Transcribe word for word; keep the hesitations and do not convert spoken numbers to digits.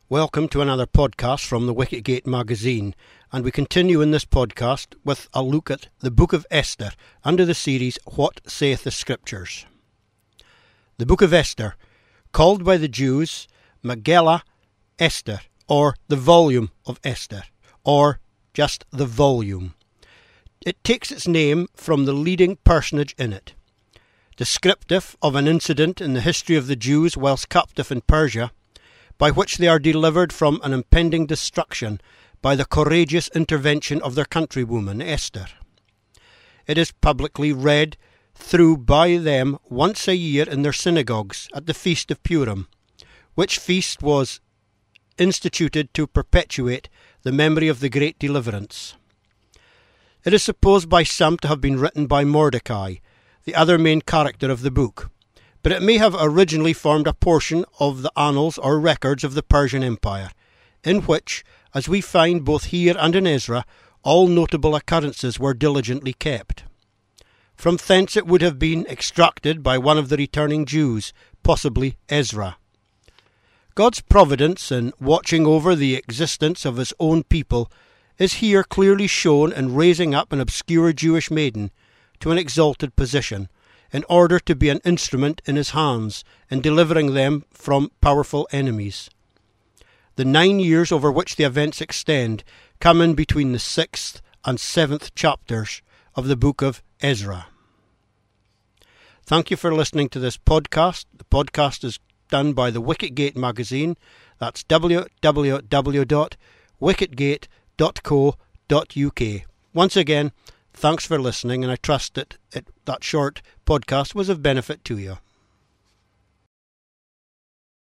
Welcome to another podcast from the Wicketgate magazine, and we continue in this podcast with a look at the Book of Esther under the series What Saith the Scriptures. The Book of Esther, called by the Jews Megillah Esther, or the Volume of Esther, or just the Volume. It takes its name from the leading personage in it, descriptive of an incident in the history of the Jews whilst captive in Persia, by which they are delivered from an impending destruction by the courageous intervention of their countrywoman Esther. It is publicly read through by them once a year in their synagogues at the Feast of Purim, which feast was instituted to perpetuate the memory of the great deliverance. It is supposed by some to have been written by Mordecai, the other main character of the book, but it may have originally formed a portion of the annals or records of the Persian Empire, in which, as we find both here and in Ezra, all notable occurrences were diligently kept. From thence it would have been extracted by one of the returning Jews, possibly Ezra. God's providence in watching over the existence of his own people is here clearly shown in raising up an obscure Jewish maiden to an exalted position, in order to be an instrument in his hands in delivering them from powerful enemies. The nine years over which the events extend come in between the sixth and seventh chapters of the book of Ezra. Thank you for listening to this podcast. The podcast is done by the Wicketgate magazine. That's w w w dot wicketgate dot co dot u k. Once again, thanks for listening, and I trust that it, that short podcast was of benefit to you.